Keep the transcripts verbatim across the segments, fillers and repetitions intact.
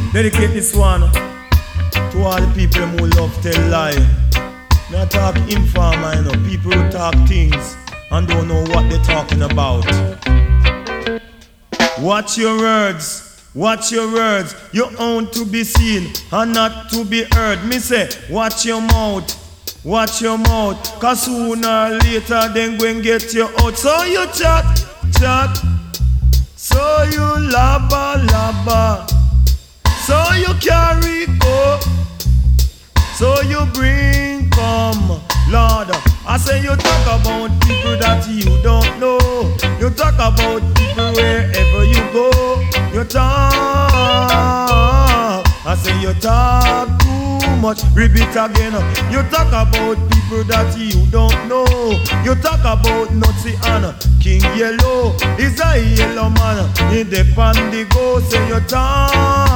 Dedicate this one to all the people who love tell lie. Not talk informer, you know, people who talk things and don't know what they're talking about. Watch your words, watch your words. You own to be seen and not to be heard. Me say, watch your mouth, watch your mouth. Cause sooner or later then go and get you out. So you chat, chat. So you labba, labba. So you carry go. So you bring come, Lord. I say you talk about people that you don't know. You talk about people wherever you go. You talk. I say you talk too much. Repeat again. You talk about people that you don't know. You talk about Nutty and King Yellow. He's a yellow man. He depend the go. Say you talk.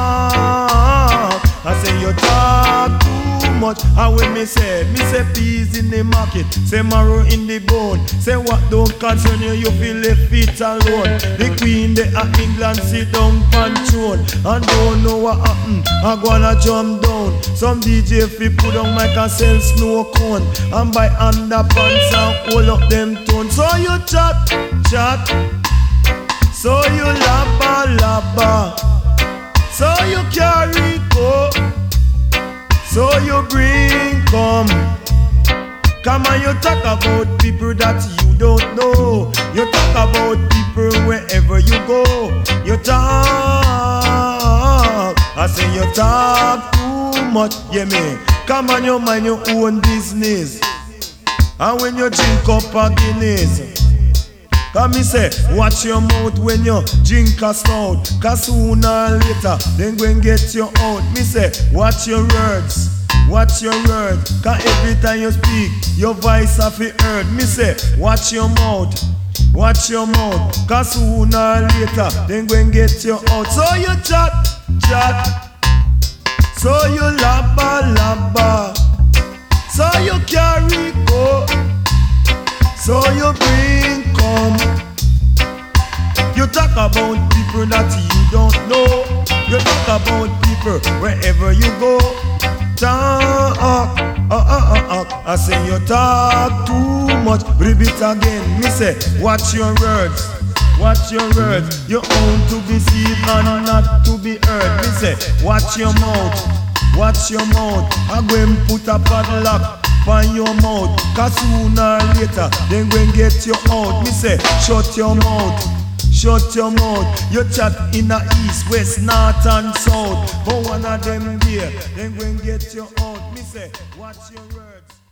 I say you talk too much. And when me say, me say peas in the market, say marrow in the bone. Say what don't concern you, you feel left it alone. The queen they at England sit down pan throne and don't know what happen. I gonna jump down. Some D J fi put on mic and sell snow cone and buy underpants and hold up them tones. So you chat, chat. So you labba, labba. So you carry go. So you bring come. Come on, you talk about people that you don't know. You talk about people wherever you go. You talk. I say you talk too much, yeah me. Come on, you mind your own business. And when you drink up a Guinness, come me say, watch your mouth when you drink a stout. Cause sooner or later, then go and get you out. Me say, watch your words, watch your words. Cause every time you speak, your voice have to heard. Me say, watch your mouth, watch your mouth. Cause sooner or later, then go and get you out. So you chat, chat. So you labba, labba. So you carry go. So you bring come. You talk about people that you don't know. You talk about people wherever you go. Talk, uh, uh, uh, uh. I say you talk too much. Repeat again. Me say, watch your words, watch your words. You own to be seen and not to be heard. Me say, watch your mouth, watch your mouth. I go and put a padlock on your mouth. Cause sooner or later, then go and get you out. Me say, shut your mouth, shut your mouth. You chat in the east, west, north and south. But one of them there, then go and get you out. Me say, watch your words.